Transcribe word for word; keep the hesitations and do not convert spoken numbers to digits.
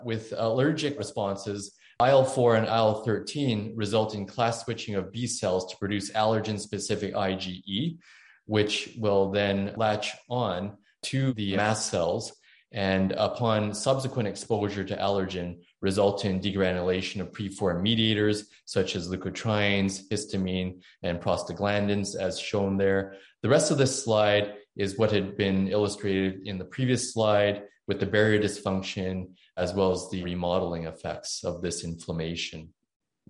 with allergic responses, I L four and I L thirteen result in class switching of B cells to produce allergen-specific IgE, which will then latch on to the mast cells and upon subsequent exposure to allergen, result in degranulation of preformed mediators such as leukotrienes, histamine, and prostaglandins as shown there. The rest of this slide is what had been illustrated in the previous slide with the barrier dysfunction as well as the remodeling effects of this inflammation.